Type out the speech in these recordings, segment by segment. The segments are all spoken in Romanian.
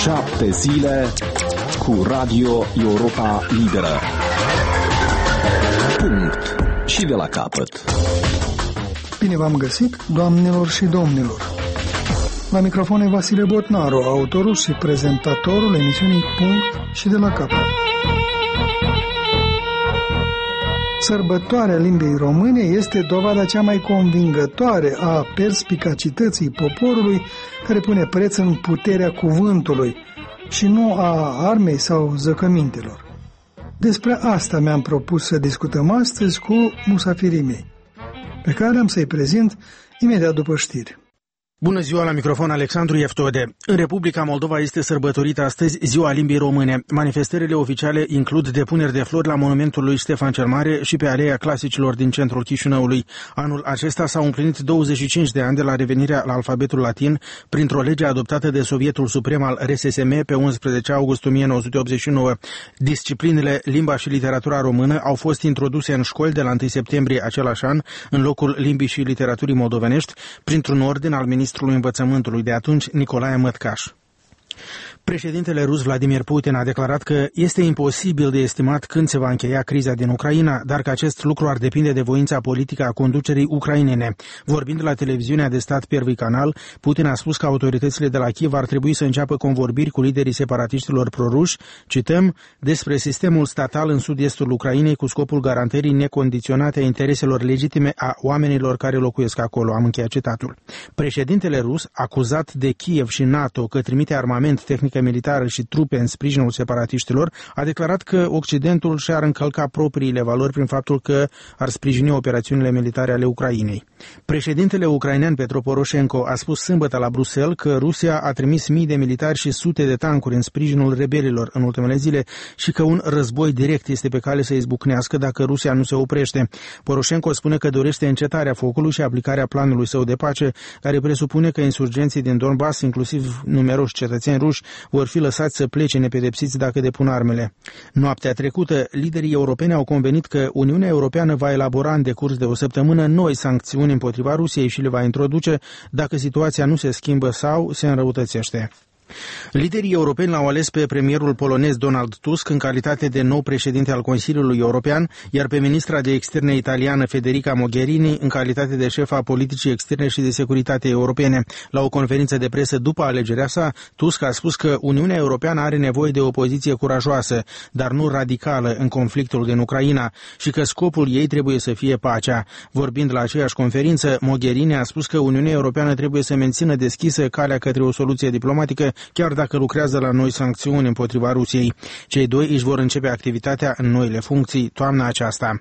7 zile cu Radio Europa Liberă. Punct. Și de la capăt. Bine v-am găsit, doamnelor și domnilor. La microfon e Vasile Botnaru, autorul și prezentatorul emisiunii Punct și de la capăt. Sărbătoarea limbii române este dovada cea mai convingătoare a perspicacității poporului care pune preț în puterea cuvântului și nu a armei sau zăcămintelor. Despre asta mi-am propus să discutăm astăzi cu musafirii mei, pe care am să-i prezint imediat după știri. Bună ziua, la microfon Alexandru Eftode. În Republica Moldova este sărbătorită astăzi Ziua Limbii Române. Manifestările oficiale includ depuneri de flori la monumentul lui Ștefan cel Mare și pe Aleea Clasicilor din centrul Chișinăului. Anul acesta s-au împlinit 25 de ani de la revenirea la alfabetul latin printr-o lege adoptată de Sovietul Suprem al RSSM pe 11 august 1989. Disciplinele limba și literatura română au fost introduse în școli de la 1 septembrie același an, în locul limbii și literaturii moldovenești, printr-un ordin al ministrului învățământului de atunci, Nicolae Mătcaș. Președintele rus Vladimir Putin a declarat că este imposibil de estimat când se va încheia criza din Ucraina, dar că acest lucru ar depinde de voința politică a conducerii ucrainene. Vorbind la televiziunea de stat Первый Canal, Putin a spus că autoritățile de la Kiev ar trebui să înceapă convorbiri cu liderii separatiștilor proruși, cităm, despre sistemul statal în sud-estul Ucrainei cu scopul garantării necondiționate a intereselor legitime a oamenilor care locuiesc acolo. Am încheiat citatul. Președintele rus, acuzat de Kiev și NATO că trimite armament, tehnică militară și trupe în sprijinul separatiștilor, a declarat că Occidentul și-ar încălca propriile valori prin faptul că ar sprijini operațiunile militare ale Ucrainei. Președintele ucrainean Petro Poroșenko a spus sâmbătă la Bruxelles că Rusia a trimis mii de militari și sute de tancuri în sprijinul rebelilor în ultimele zile și că un război direct este pe cale să izbucnească dacă Rusia nu se oprește. Poroșenko spune că dorește încetarea focului și aplicarea planului său de pace, care presupune că insurgenții din Donbass, inclusiv numeroși cetățeni ruși, vor fi lăsați să plece nepedepsiți dacă depun armele. Noaptea trecută, liderii europeni au convenit că Uniunea Europeană va elabora în decurs de o săptămână noi sancțiuni împotriva Rusiei și le va introduce dacă situația nu se schimbă sau se înrăutățește. Liderii europeni l-au ales pe premierul polonez Donald Tusk în calitate de nou președinte al Consiliului European, iar pe ministra de externe italiană Federica Mogherini în calitate de șefa a politicii externe și de securitate europene. La o conferință de presă după alegerea sa, Tusk a spus că Uniunea Europeană are nevoie de o poziție curajoasă, dar nu radicală în conflictul din Ucraina și că scopul ei trebuie să fie pacea. Vorbind la aceeași conferință, Mogherini a spus că Uniunea Europeană trebuie să mențină deschisă calea către o soluție diplomatică, chiar dacă lucrează la noi sancțiuni împotriva Rusiei. Cei doi își vor începe activitatea în noile funcții toamna aceasta.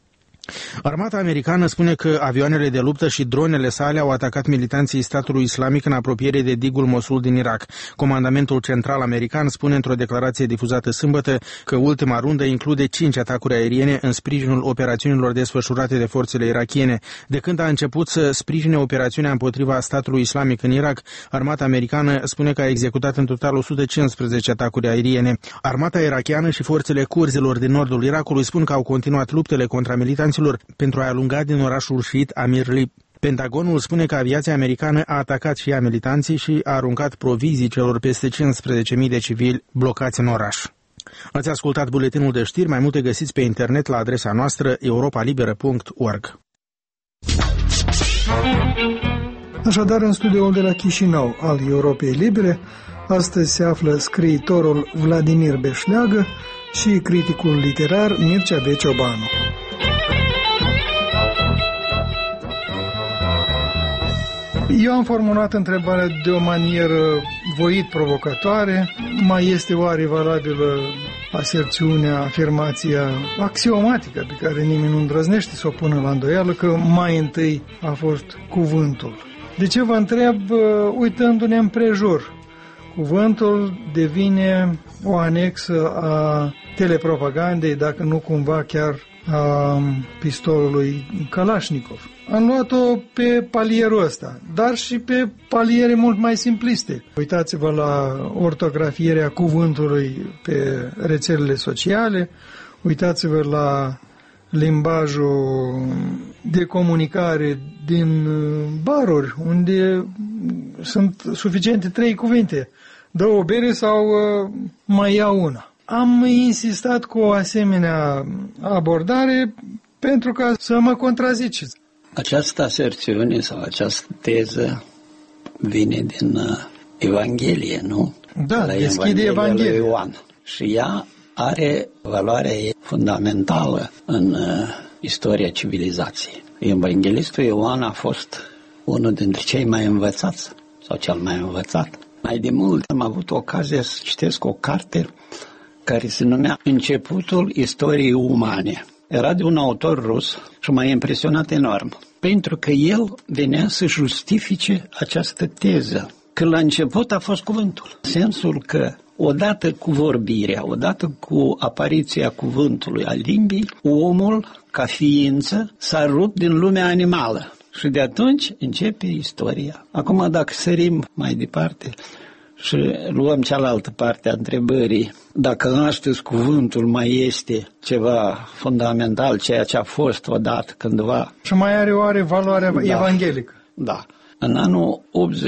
Armata americană spune că avioanele de luptă și dronele sale au atacat militanții statului islamic în apropiere de digul Mosul din Irak. Comandamentul central american spune într-o declarație difuzată sâmbătă că ultima rundă include 5 atacuri aeriene în sprijinul operațiunilor desfășurate de forțele irakiene. De când a început să sprijine operațiunea împotriva statului islamic în Irak, armata americană spune că a executat în total 115 atacuri aeriene. Armata irakiană și forțele curzilor din nordul Irakului spun că au continuat luptele contra militanților pentru a alunga din orașul șiit Amir Lib. Pentagonul spune că aviația americană a atacat și ea militanții și a aruncat provizii celor peste 15.000 de civili blocați în oraș. Ați ascultat buletinul de știri, mai multe găsiți pe internet la adresa noastră europalibera.org. Așadar, în studioul de la Chișinău al Europei Libere, astăzi se află scriitorul Vladimir Beșleagă și criticul literar Mircea V. Ciobanu. Eu am formulat întrebarea de o manieră voit provocatoare. Mai este oare valabilă aserțiunea, afirmația axiomatică pe care nimeni nu îndrăznește să o pună la îndoială că mai întâi a fost cuvântul? De ce vă întreb uitându-ne împrejur? Cuvântul devine o anexă a telepropagandei, dacă nu cumva chiar a pistolului Kalashnikov. Am luat-o pe palierul ăsta, dar și pe paliere mult mai simpliste. Uitați-vă la ortografierea cuvântului pe rețelele sociale, uitați-vă la limbajul de comunicare din baruri, unde sunt suficiente 3 cuvinte dă o bere sau mai ia una. Am insistat cu o asemenea abordare pentru ca să mă contraziceți. Această aserțiune sau această teză vine din Evanghelie, nu? Da, deschide Evanghelia. Lui Ioan. Și ea are valoare fundamentală în istoria civilizației. Evanghelistul Ioan a fost unul dintre cei mai învățați, sau cel mai învățat. Mai de mult am avut ocazia să citesc o carte care se numea Începutul istoriei umane. Era de un autor rus și m-a impresionat enorm, pentru că el venea să justifice această teză, că la început a fost cuvântul. Sensul că odată cu vorbirea, odată cu apariția cuvântului al limbii, omul, ca ființă, s-a rupt din lumea animală. Și de atunci începe istoria. Acum, dacă sărim mai departe și luăm cealaltă parte a întrebării, dacă astăzi cuvântul mai este ceva fundamental, ceea ce a fost odată, cândva. Și mai are oare valoare evanghelică? Da. În anul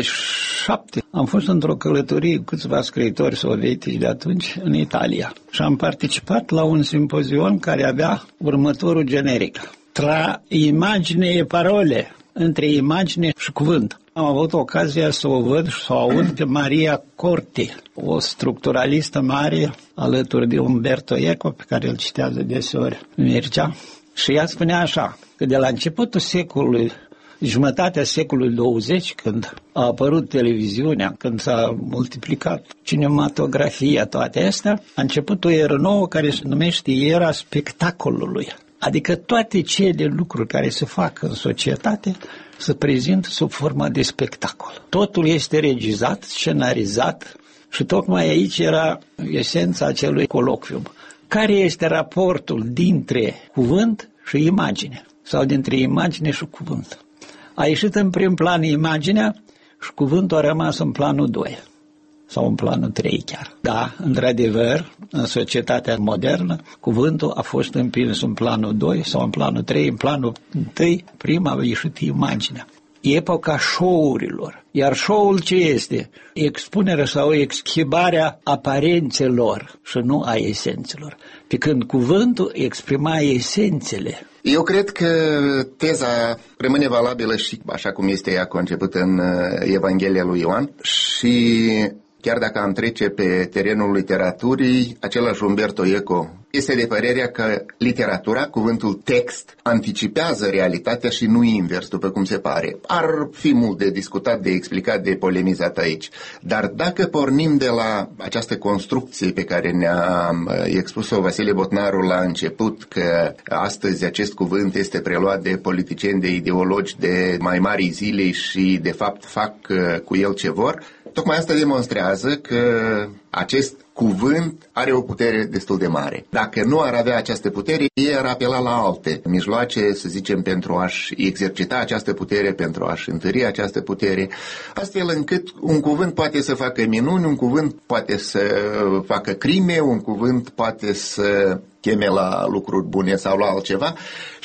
87 am fost într-o călătorie cu câțiva scriitori sovietici de atunci în Italia și am participat la un simpozion care avea următorul generic: Tra imagine e parole, între imagine și cuvânt. Am avut ocazia să o văd și să o aud pe Maria Corti, o structuralistă mare, alături de Umberto Eco, pe care îl citează deseori Mircea. Și ea spunea așa, că de la începutul secolului, jumătatea secolului 20, când a apărut televiziunea, când s-a multiplicat cinematografia, toate astea, a început o eră nouă care se numește era spectacolului. Adică toate cele lucruri care se fac în societate se prezintă sub formă de spectacol. Totul este regizat, scenarizat și tocmai aici era esența acelui colocvium. Care este raportul dintre cuvânt și imagine? Sau dintre imagine și cuvânt? A ieșit în prim plan imaginea și cuvântul a rămas în planul 2. Sau în planul 3 chiar. Da, într-adevăr, în societatea modernă, cuvântul a fost împins în planul 2 sau în planul 3, în planul 1, prima a ieșit imaginea. Epoca show-urilor. Iar show-ul ce este? Expunerea sau exhibarea aparențelor și nu a esențelor. Pe când cuvântul exprima esențele. Eu cred că teza rămâne valabilă și așa cum este ea concepută în Evanghelia lui Ioan și chiar dacă am trece pe terenul literaturii, același Umberto Eco este de părerea că literatura, cuvântul text, anticipează realitatea și nu invers, după cum se pare. Ar fi mult de discutat, de explicat, de polemizat aici. Dar dacă pornim de la această construcție pe care ne-a expus-o Vasile Botnaru la început, că astăzi acest cuvânt este preluat de politicieni, de ideologi de mai mari zile și de fapt fac cu el ce vor, tocmai asta demonstrează că acest cuvânt are o putere destul de mare. Dacă nu ar avea această putere, ei ar apela la alte mijloace, să zicem, pentru a-și exercita această putere, pentru a-și întări această putere, astfel încât un cuvânt poate să facă minuni, un cuvânt poate să facă crime, un cuvânt poate să cheme la lucruri bune sau la altceva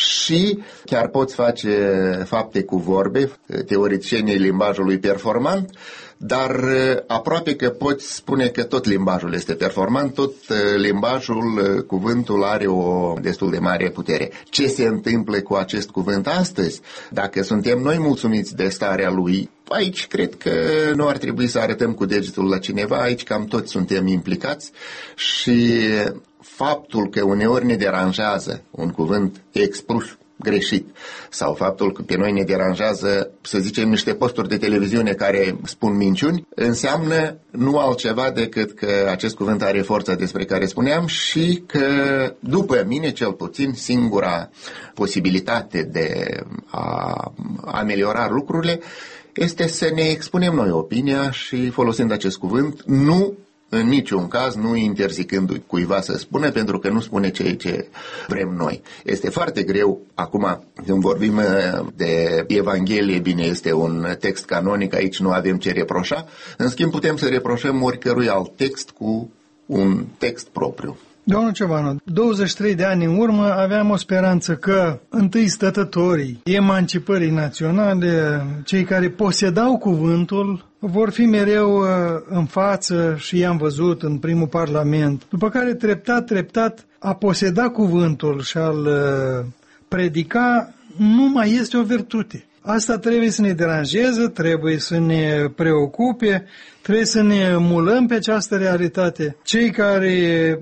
și chiar poți face fapte cu vorbe, teoreticienii limbajului performant, dar aproape că poți spune că tot limbajul este performant, tot limbajul, cuvântul are o destul de mare putere. Ce se întâmplă cu acest cuvânt astăzi? Dacă suntem noi mulțumiți de starea lui, aici cred că nu ar trebui să arătăm cu degetul la cineva, aici cam toți suntem implicați și faptul că uneori ne deranjează un cuvânt expus greșit sau faptul că pe noi ne deranjează, să zicem, niște posturi de televiziune care spun minciuni, înseamnă nu altceva decât că acest cuvânt are forța despre care spuneam și că, după mine cel puțin, singura posibilitate de a ameliora lucrurile este să ne expunem noi opinia și, folosind acest cuvânt, nu în niciun caz nu interzicându-i cuiva să spună, pentru că nu spune ceea ce vrem noi. Este foarte greu, acum când vorbim de Evanghelie, bine, este un text canonic, aici nu avem ce reproșa, în schimb putem să reproșăm oricărui alt text cu un text propriu. Domnul Ciobanu, 23 de ani în urmă aveam o speranță că întâi stătătorii emancipării naționale, cei care posedau cuvântul, vor fi mereu în față și i-am văzut în primul parlament. După care treptat a poseda cuvântul și a-l predica nu mai este o virtute. Asta trebuie să ne deranjeze, trebuie să ne preocupe, trebuie să ne mulăm pe această realitate. Cei care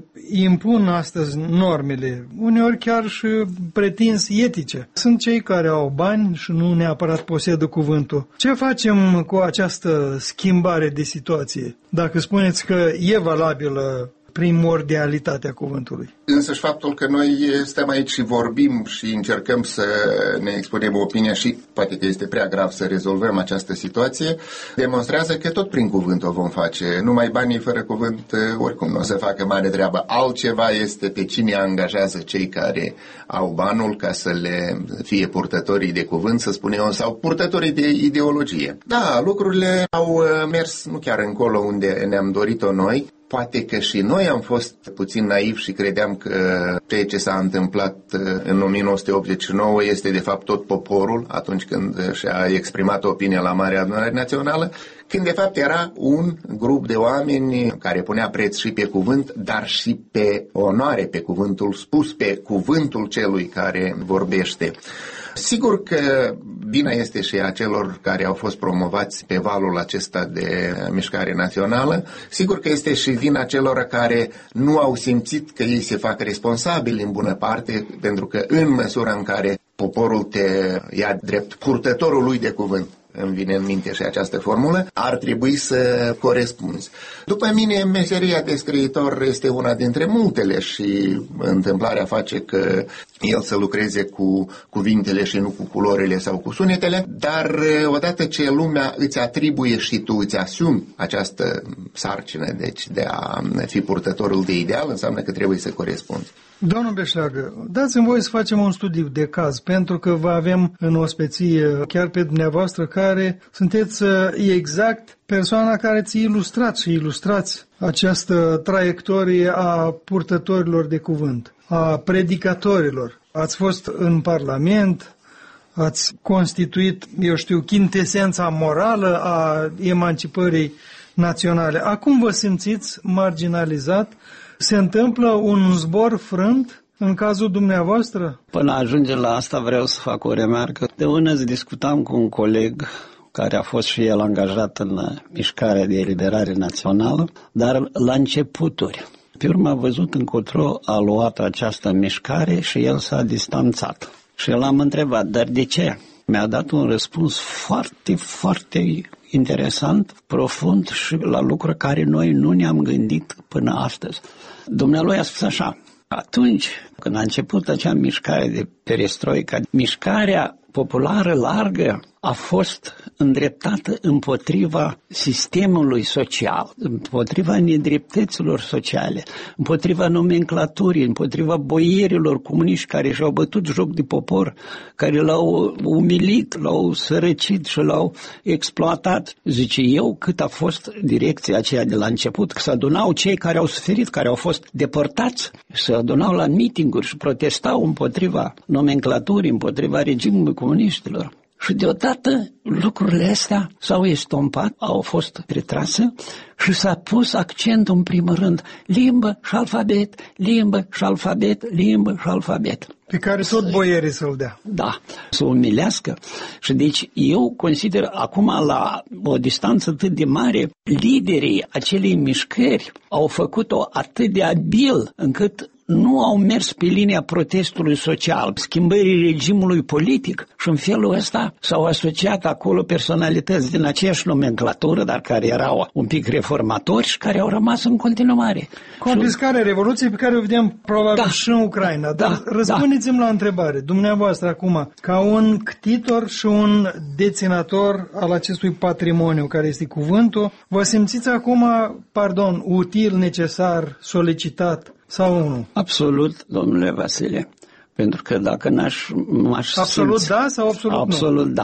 impun astăzi normele, uneori chiar și pretins etice, sunt cei care au bani și nu neapărat posedă cuvântul. Ce facem cu această schimbare de situație? Dacă spuneți că e valabilă primordialitatea cuvântului. Însăși faptul că noi stăm aici și vorbim și încercăm să ne expunem opinia și poate că este prea grav să rezolvăm această situație, demonstrează că tot prin cuvânt o vom face. Numai banii fără cuvânt oricum nu o să facă mare treabă. Altceva este pe cine angajează cei care au banul ca să le fie purtătorii de cuvânt, să spunem eu, sau purtătorii de ideologie. Da, lucrurile au mers nu chiar încolo unde ne-am dorit-o noi. Poate că și noi am fost puțin naivi și credeam că ceea ce s-a întâmplat în 1989 este de fapt tot poporul atunci când și-a exprimat opinia la Marea Adunare Națională, când de fapt era un grup de oameni care punea preț și pe cuvânt, dar și pe onoare, pe cuvântul spus, pe cuvântul celui care vorbește. Sigur că vina este și a celor care au fost promovați pe valul acesta de mișcare națională. Sigur că este și vina celor care nu au simțit că ei se fac responsabili în bună parte, pentru că în măsura în care poporul te ia drept purtătorul lui de cuvânt, îmi vine în minte și această formulă, ar trebui să corespunzi. După mine, meseria de scriitor este una dintre multele și întâmplarea face că el să lucreze cu cuvintele și nu cu culorile sau cu sunetele, dar odată ce lumea îți atribuie și tu îți asumi această sarcină, deci de a fi purtătorul de ideal, înseamnă că trebuie să corespunzi. Domnul Beșleagă, dați-mi voie să facem un studiu de caz, pentru că vă avem în ospeție chiar pe dumneavoastră, care sunteți exact persoana care ți ilustrați această traiectorie a purtătorilor de cuvânt, a predicatorilor. Ați fost în Parlament, ați constituit, chintesența morală a emancipării naționale. Acum vă simțiți marginalizat? Se întâmplă un zbor frânt în cazul dumneavoastră? Până ajunge la asta vreau să fac o remarcă. De unăzi discutam cu un coleg care a fost și el angajat în mișcarea de eliberare națională, dar la începuturi. Pe urmă a văzut încotro a luat această mișcare și el s-a distanțat. Și el l-am întrebat, dar de ce? Mi-a dat un răspuns foarte, foarte interesant, profund și la lucruri care noi nu ne-am gândit până astăzi. Dumnealui a spus așa: atunci când a început acea mișcare de perestroica, mișcarea populară largă a fost îndreptată împotriva sistemului social, împotriva nedreptăților sociale, împotriva nomenclaturii, împotriva boierilor comuniști care și-au bătut joc de popor, care l-au umilit, l-au sărăcit și l-au exploatat. Zice, eu cât a fost direcția aceea de la început, că se adunau cei care au suferit, care au fost deportați, se adunau la mitinguri și protestau împotriva nomenclaturii, împotriva regimului comuniștilor. Și deodată lucrurile astea s-au estompat, au fost retrase și s-a pus accentul în primul rând limbă și alfabet, limbă și alfabet, limbă și alfabet. Pe care tot boierii să-l dea. Da, să umilească. Și deci eu consider acum la o distanță atât de mare, liderii acelei mișcări au făcut-o atât de abil încât nu au mers pe linia protestului social, schimbării regimului politic și în felul ăsta s-au asociat acolo personalități din aceeași nomenclatură, dar care erau un pic reformatori și care au rămas în continuare. Confiscarea Revoluției pe care o vedem probabil și în Ucraina. Dar răspundeți-mi la întrebare, dumneavoastră acum, ca un ctitor și un deținător al acestui patrimoniu care este cuvântul, vă simțiți acum, util, necesar, solicitat sau nu? Absolut, domnule Vasile. Pentru că dacă m-aș absolut simți, da sau absolut nu? Absolut da.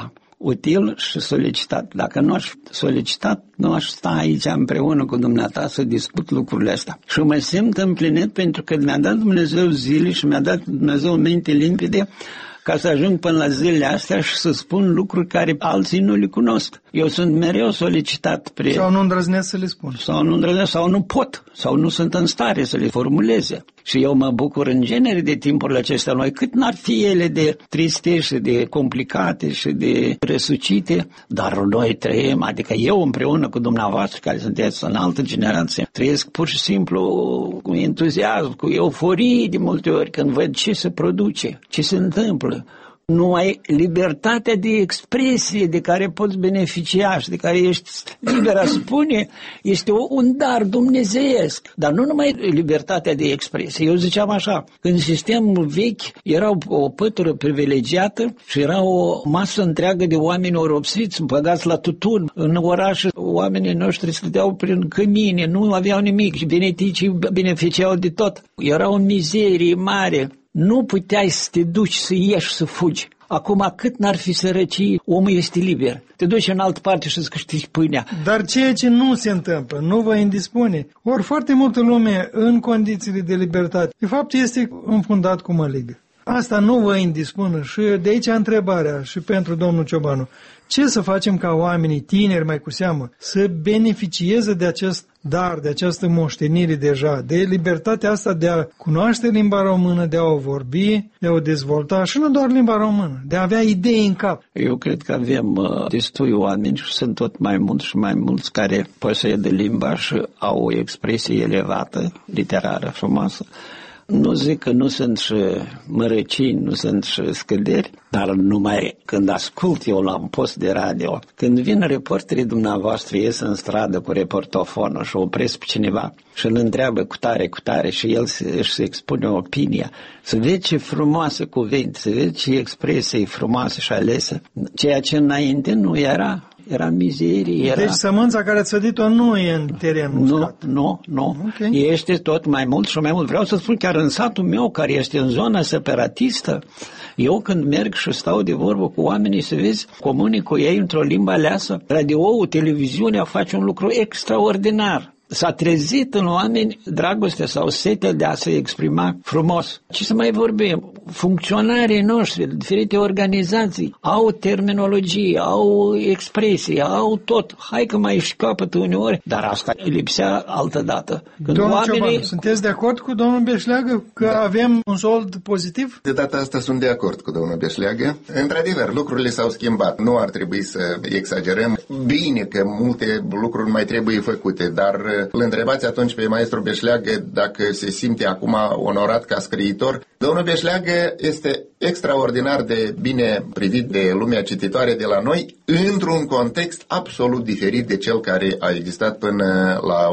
util și solicitat. Dacă nu aș solicitat, nu aș sta aici împreună cu dumneata să discut lucrurile astea. Și mă simt împlinit pentru că mi-a dat Dumnezeu zile și mi-a dat Dumnezeu minte limpede ca să ajung până la zilele astea și să spun lucruri care alții nu le cunosc. Eu sunt mereu solicitat Sau nu îndrăznesc să le spun. Sau nu îndrăznesc, sau nu pot, sau nu sunt în stare să le formuleze. Și eu mă bucur în genere de timpurile acestea noi, cât n-ar fi ele de triste și de complicate și de resucite, dar noi trăim, adică eu împreună cu dumneavoastră, care sunteți în altă generație, trăiesc pur și simplu cu entuziasm, cu euforie de multe ori când văd ce se produce, ce se întâmplă. Numai libertatea de expresie de care poți beneficia și de care ești liber a spune este un dar dumnezeiesc. Dar nu numai libertatea de expresie. Eu ziceam așa, în sistemul vechi era o pătură privilegiată și era o masă întreagă de oameni oropsiți, băgați la tutun. În oraș oamenii noștri stăteau prin cămine, nu aveau nimic și beneficii beneficiau de tot. Era o mizerie mare. Nu puteai să te duci, să ieși, să fugi. Acum, cât n-ar fi sărăcie, omul este liber. Te duci în altă parte și îți câștigi pâinea. Dar ceea ce nu se întâmplă, nu vă indispune. Ori foarte multă lume, în condițiile de libertate, de fapt este înfundat cu măligă. Asta nu vă indispune și de aici întrebarea și pentru domnul Ciobanu. Ce să facem ca oamenii tineri, mai cu seamă, să beneficieze de acest dar, de această moștenire deja, de libertatea asta de a cunoaște limba română, de a o vorbi, de a o dezvolta și nu doar limba română, de a avea idei în cap? Eu cred că avem destui oameni și sunt tot mai mulți și mai mulți care posedă limba și au o expresie elevată, literară, frumoasă. Nu zic că nu sunt și mărăcini, nu sunt și scăderi, dar numai când ascult eu la un post de radio, când vin reporterii dumneavoastră, ies în stradă cu reportofonul și opresc pe cineva și îl întreabă cu tare și el își expune opinia, să vezi ce frumoasă cuvinte, să vezi ce expresie frumoasă și alesă, ceea ce înainte nu era. Era mizerie, era... Deci sămânța care ați sădit-o nu e în terenul uscat. Nu. Okay. Este tot mai mult și mai mult. Vreau să spun, chiar în satul meu, care este în zona separatistă, eu când merg și stau de vorbă cu oamenii, să vezi, comunic cu ei într-o limbă aleasă, radio-ul, televiziunea face un lucru extraordinar. S-a trezit în oameni dragostea sau setea de a se exprima frumos. Ce să mai vorbim? Funcționarii noștri, diferite organizații, au terminologie, au expresii, au tot. Hai că mai își capătă uneori, dar asta lipsea altădată. Domnul Ciobanu, sunteți de acord cu domnul Beșleagă că avem un sold pozitiv? De data asta sunt de acord cu domnul Beșleagă. Într-adevăr, lucrurile s-au schimbat. Nu ar trebui să exagerăm. Bine că multe lucruri mai trebuie făcute, dar îl întrebați atunci pe maestru Beșleagă dacă se simte acum onorat ca scriitor. Domnul Beșleagă este extraordinar de bine privit de lumea cititoare de la noi, într-un context absolut diferit de cel care a existat până la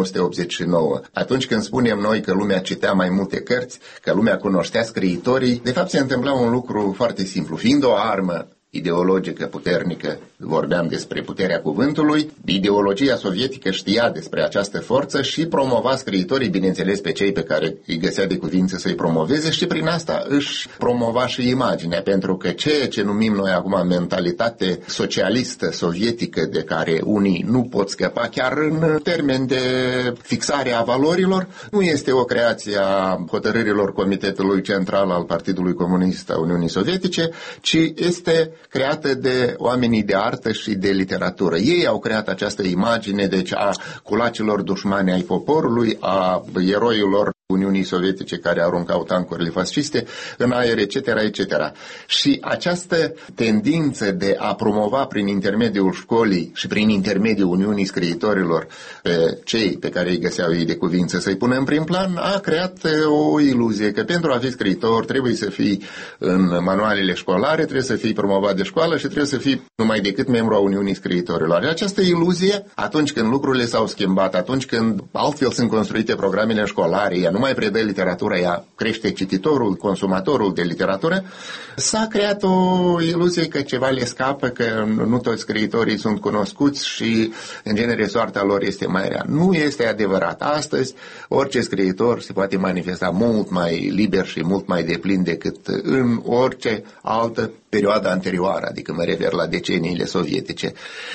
1989. Atunci când spunem noi că lumea citea mai multe cărți, că lumea cunoștea scriitorii, de fapt se întâmpla un lucru foarte simplu. Fiind o armă ideologică puternică, vorbeam despre puterea cuvântului, ideologia sovietică știa despre această forță și promova scriitorii, bineînțeles pe cei pe care îi găsea de cuvință să-i promoveze și prin asta își promova și imaginea, pentru că ceea ce numim noi acum mentalitate socialistă, sovietică, de care unii nu pot scăpa chiar în termen de fixare a valorilor, nu este o creație a hotărârilor Comitetului Central al Partidului Comunist a Uniunii Sovietice, ci este creată de oamenii de artă și de literatură. Ei au creat această imagine, deci a culacilor dușmani ai poporului, a eroilor Uniunii Sovietice care aruncau tancurile fasciste în aer, etc., etc. Și această tendință de a promova prin intermediul școlii și prin intermediul Uniunii Scriitorilor pe cei pe care îi găseau ei de cuvință să-i pună în prim plan, a creat o iluzie că pentru a fi scriitor trebuie să fii în manualele școlare, trebuie să fii promovat de școală și trebuie să fii numai decât membru a Uniunii Scriitorilor. Această iluzie, atunci când lucrurile s-au schimbat, atunci când altfel sunt construite programele școlare, ea nu mai predă literatura, ea crește cititorul, consumatorul de literatură, s-a creat o iluzie că ceva le scapă, că nu toți scriitorii sunt cunoscuți și, în genere, soarta lor este mai rea. Nu este adevărat. Astăzi, orice scriitor se poate manifesta mult mai liber și mult mai deplin decât în orice altă perioadă anterioară, adică mă refer la deceniile sovietice.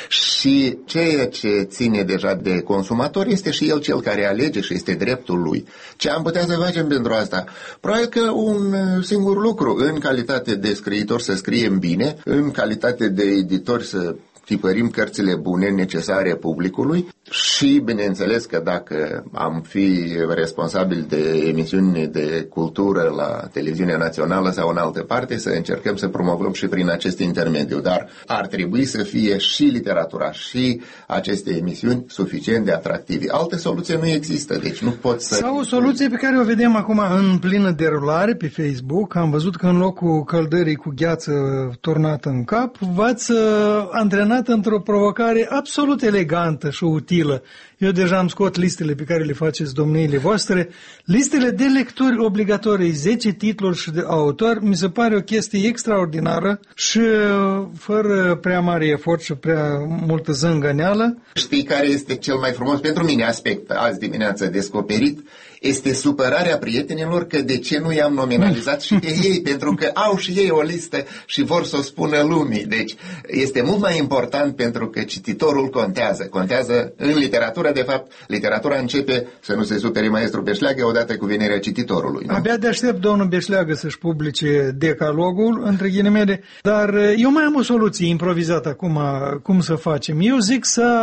Și ceea ce ține deja de consumator este și el cel care alege și este dreptul lui. Ce am putea să facem pentru asta? Probabil că un singur lucru, în calitate de scriitor să scriem bine, în calitate de editor să tipărim cărțile bune necesare publicului și, bineînțeles, că dacă am fi responsabil de emisiuni de cultură la televiziunea națională sau în altă parte, să încercăm să promovăm și prin acest intermediu. Dar ar trebui să fie și literatura și aceste emisiuni suficient de atractive. Altă soluție nu există, deci nu pot să... Sau o soluție pe care o vedem acum în plină derulare pe Facebook. Am văzut că în locul căldării cu gheață turnată în cap, v-ați antrenat într-o provocare absolut elegantă și utilă. Eu deja am scot listele pe care le faceți domniile voastre, listele de lecturi obligatorii, 10 titluri și de autor, mi se pare o chestie extraordinară și fără prea mare efort și prea multă zângăneală. Știi care este cel mai frumos pentru mine aspect azi dimineață descoperit? Este supărarea prietenilor că de ce nu i-am nominalizat și pe ei, pentru că au și ei o listă și vor să o spună lumii. Deci este mult mai important pentru că cititorul contează. Contează în literatură, de fapt, literatura începe, să nu se supere maestru Beșleagă, odată cu venirea cititorului. Nu? Abia de aștept domnul Beșleagă să-și publice decalogul, între ghilimele, dar eu mai am o soluție improvizată acum, cum să facem. Eu zic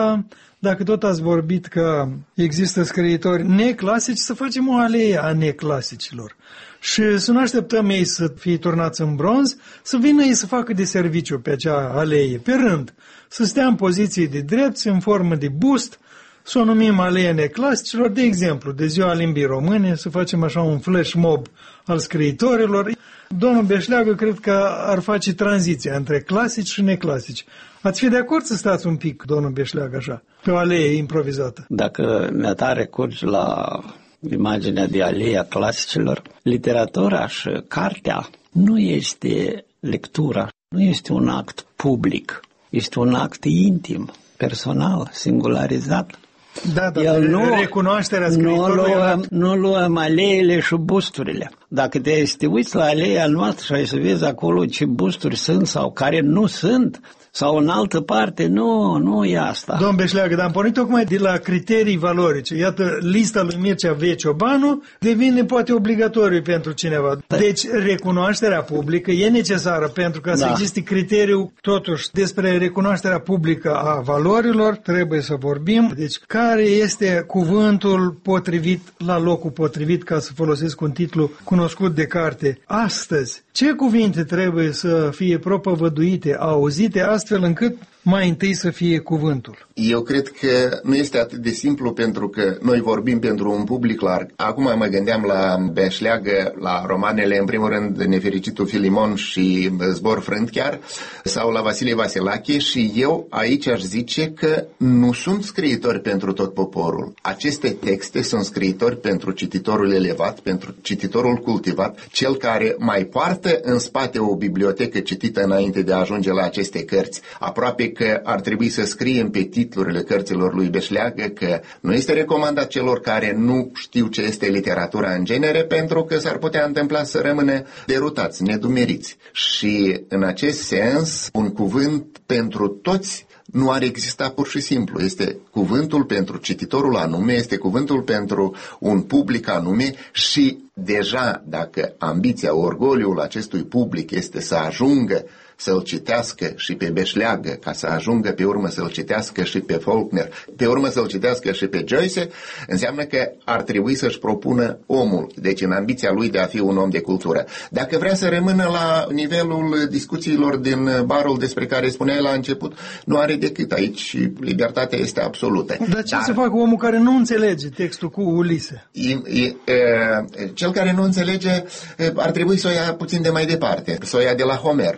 dacă tot ați vorbit că există scriitori neclasici, să facem o alee a neclasicilor. Și să nu așteptăm ei să fie turnați în bronz, să vină ei să facă de serviciu pe acea alee, pe rând. Să stea în poziție de drept, în formă de bust, să o numim aleea neclasicilor, de exemplu, de Ziua Limbii Române, să facem așa un flash mob al scriitorilor. Domnul Beșleagă cred că ar face tranziția între clasici și neclasici. Ați fi de acord să stați un pic, domnul Beșleagă, așa, pe o alee improvizată? Dacă mi-a recurgi la imaginea de aleea clasicilor, literatura și cartea nu este lectura, nu este un act public, este un act intim, personal, singularizat. Da, recunoașterea scriitorului. Nu luăm aleele și busturile. Dacă te uiți la aleea noastră și ai să vezi acolo ce busturi sunt sau care nu sunt, sau în altă parte, nu e asta. Domn Beșleagă, dar am pornit tocmai de la criterii valorice. Iată, lista lui Mircea V. Ciobanu devine poate obligatoriu pentru cineva. Deci, recunoașterea publică e necesară pentru ca să existe criteriu, totuși, despre recunoașterea publică a valorilor, trebuie să vorbim. Deci, care este cuvântul potrivit la locul potrivit, ca să folosesc un titlu cunoscut de carte. Astăzi, ce cuvinte trebuie să fie propovăduite, auzite, astfel încât mai întâi să fie cuvântul? Eu cred că nu este atât de simplu, pentru că noi vorbim pentru un public larg. Acum mă gândeam la Beșleagă, la romanele, în primul rând, Nefericitul Filimon și Zbor Frânt chiar, sau la Vasile Vasilache, și eu aici aș zice că nu sunt scriitori pentru tot poporul. Aceste texte sunt scriitori pentru cititorul elevat, pentru cititorul cultivat, cel care mai poartă în spate o bibliotecă citită înainte de a ajunge la aceste cărți. Aproape că ar trebui să scriem pe titlurile cărților lui Beșleagă că nu este recomandat celor care nu știu ce este literatura în genere, pentru că s-ar putea întâmpla să rămână derutați, nedumeriți. Și în acest sens, un cuvânt pentru toți nu ar exista pur și simplu. Este cuvântul pentru cititorul anume, este cuvântul pentru un public anume și deja dacă ambiția, orgoliul acestui public este să ajungă să-l citească și pe Beșleagă, ca să ajungă pe urmă să-l citească și pe Faulkner, pe urmă să-l citească și pe Joyce, înseamnă că ar trebui să-și propună omul, deci în ambiția lui de a fi un om de cultură. Dacă vrea să rămână la nivelul discuțiilor din barul despre care spuneai la început, nu are decât aici, libertatea este absolută. Dar ce să facă omul care nu înțelege textul cu Ulise? Cel care nu înțelege ar trebui să o ia puțin de mai departe, să o ia de la Homer, nu? Pentru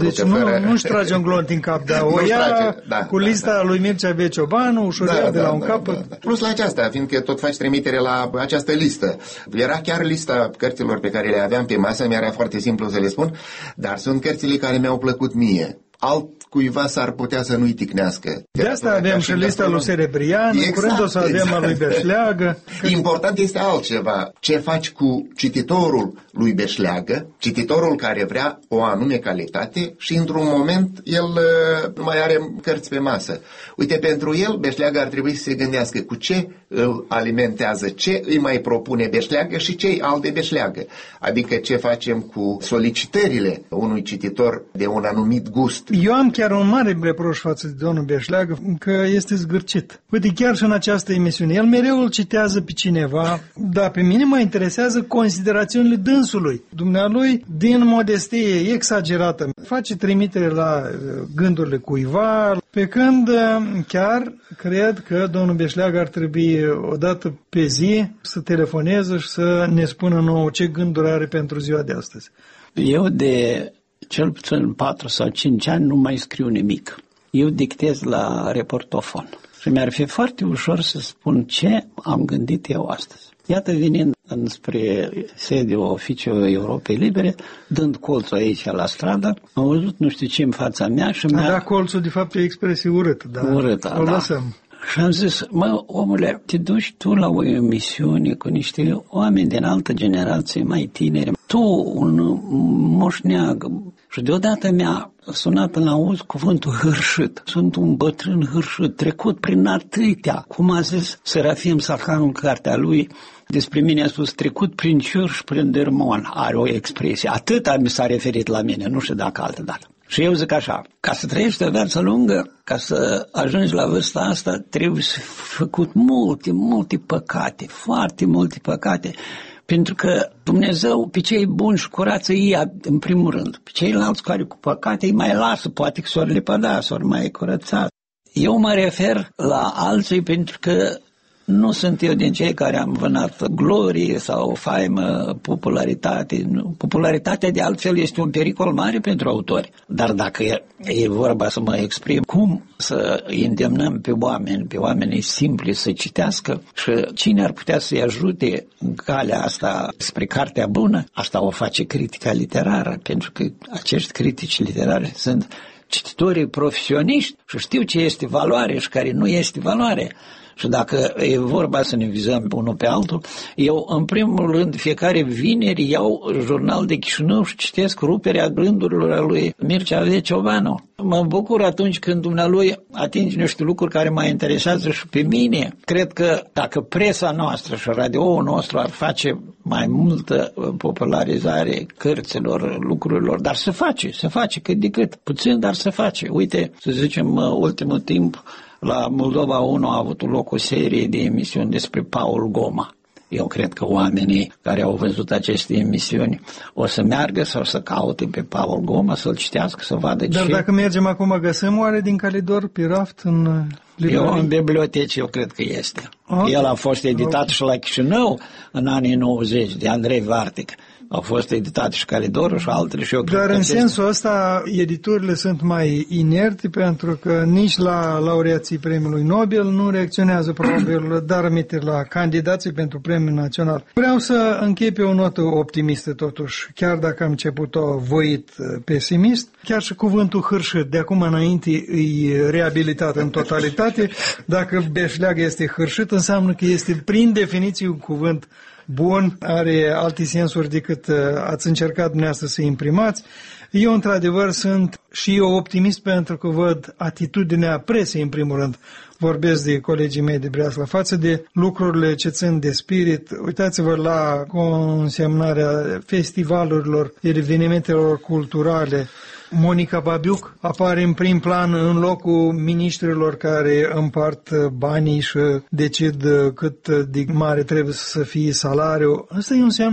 Deci nu-și trage un glonț în cap, dar o ia cu lista lui Mircea B. Ciobanu, ușor de la un capăt. Da. Plus la aceasta, fiindcă tot faci trimitere la această listă. Era chiar lista cărților pe care le aveam pe masă, mi-era foarte simplu să le spun, dar sunt cărțile care mi-au plăcut mie. Altcuiva s-ar putea să nu-i ticnească. De asta avem și lista lui Serebrian, în curând o să avem a lui Beșleagă. Important este altceva. Ce faci cu cititorul lui Beșleagă, cititorul care vrea o anume calitate și într-un moment el nu mai are cărți pe masă. Uite, pentru el Beșleagă ar trebui să se gândească cu ce îl alimentează, ce îi mai propune Beșleagă și ce-i al de Beșleagă. Adică ce facem cu solicitările unui cititor de un anumit gust. Eu am chiar un mare reproș față de domnul Beșleagă că este zgârcit. Uite, chiar și în această emisiune, el mereu îl citează pe cineva, dar pe mine mă interesează considerațiunile dânsului. Dumnealui, din modestie exagerată, face trimitere la gândurile cuiva, pe când chiar cred că domnul Beșleagă ar trebui odată pe zi să telefoneze și să ne spună nouă ce gânduri are pentru ziua de astăzi. Eu de cel puțin 4 sau 5 ani nu mai scriu nimic. Eu dictez la reportofon. Și mi-ar fi foarte ușor să spun ce am gândit eu astăzi. Iată, venind înspre sediul Oficiului Europei Libere, dând colțul aici la stradă, am văzut nu știu ce în fața mea și mi-a... Da, colțul de fapt e expresie urâtă, dar urâtă, o lăsăm. Și am zis, omule, te duci tu la o emisiune cu niște oameni din altă generație, mai tineri, tu, un moșneag. Și deodată mi-a sunat în auz cuvântul hârșit. Sunt un bătrân hârșit, trecut prin atâtea. Cum a zis Serafim Sahanu în cartea lui, despre mine a spus, trecut prin ciur și prin dărmon. Are o expresie. Atâta mi s-a referit la mine, nu știu dacă altă dată. Și eu zic așa, ca să trăiești o viață lungă, ca să ajungi la vârsta asta, trebuie să fi făcut multe păcate, foarte multe păcate, pentru că Dumnezeu pe cei buni și curați îi ia în primul rând. Pe ceilalți care cu păcate îi mai lasă, poate că s-or lepăda, s-or mai curăța. Eu mă refer la alții pentru că nu sunt eu din cei care am vânat glorie sau faimă, popularitate. Popularitatea de altfel este un pericol mare pentru autori. Dar dacă e vorba să mă exprim cum să îndemnăm pe oamenii simpli să citească și cine ar putea să-i ajute în calea asta spre cartea bună, asta o face critica literară, pentru că acești critici literari sunt cititorii profesioniști și știu ce este valoare și care nu este valoare. Și dacă e vorba să ne vizăm unul pe altul, eu în primul rând fiecare vineri iau jurnal de Chișinău și citesc ruperea gândurilor lui Mircea V. Ciobanu. Mă bucur atunci când dumnealui atinge niște lucruri care mă interesează și pe mine. Cred că dacă presa noastră și radioul nostru ar face mai multă popularizare cărților, lucrurilor, dar se face cât de cât, puțin, dar se face. Uite, să zicem, ultimul timp, la Moldova 1 a avut loc o serie de emisiuni despre Paul Goma. Eu cred că oamenii care au văzut aceste emisiuni o să meargă sau să caute pe Paul Goma, să-l citească, să vadă ce... Dar dacă mergem acum, găsim oare din Calidor pe raft în librărie? Eu în biblioteci, eu cred că este. Okay. El a fost editat și la Chișinău în anii 90 de Andrei Vartic. Au fost editate și Calidorul și altele și eu cred. Dar în sensul ăsta editurile sunt mai inerte pentru că nici la laureații Premiului Nobel nu reacționează probabil, dar aminte la candidații pentru Premiul Național. Vreau să închei pe o notă optimistă totuși, chiar dacă am început-o voit pesimist, chiar și cuvântul hârșit de acum înainte e reabilitat în totalitate. Dacă Beșleagă este hârșit, înseamnă că este prin definiție un cuvânt bun, are alte sensuri decât ați încercat dumneavoastră să imprimați. Eu, într-adevăr, sunt și eu optimist pentru că văd atitudinea presei, în primul rând. Vorbesc de colegii mei de Breasla față de lucrurile ce țin de spirit. Uitați-vă la consemnarea festivalurilor, evenimentelor culturale. Monica Babiuc apare în prim plan în locul miniștrilor care împart banii și decid cât de mare trebuie să fie salariul. Asta e un semn bun.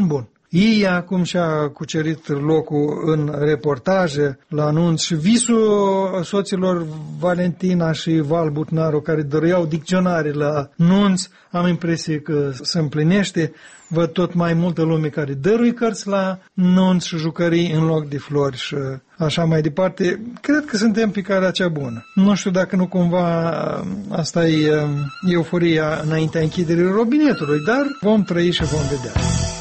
Ia cum și-a cucerit locul în reportaje, la anunț, și visul soților Valentina și Val Butnaru, care dăruiau dicționare la nunț, am impresie că se împlinește. Văd tot mai multă lume care dărui cărți la nunți și jucării în loc de flori și așa mai departe. Cred că suntem pe calea cea bună. Nu știu dacă nu cumva asta e euforia înaintea închiderii robinetului, dar vom trăi și vom vedea.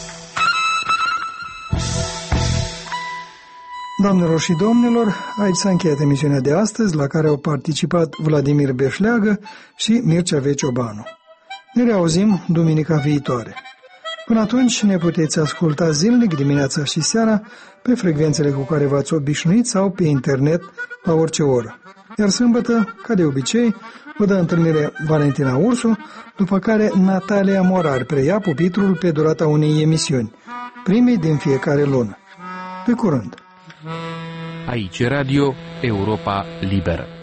Doamnelor și domnilor, aici s-a încheiat emisiunea de astăzi, la care au participat Vladimir Beșleagă și Mircea Veciobanu. Ne reauzim duminica viitoare. Până atunci ne puteți asculta zilnic, dimineața și seara, pe frecvențele cu care v-ați obișnuit sau pe internet la orice oră. Iar sâmbătă, ca de obicei, vă dă întâlnire Valentina Ursu, după care Natalia Morar preia pupitrul pe durata unei emisiuni, primei din fiecare lună. Pe curând! Aici Radio Europa Liberă.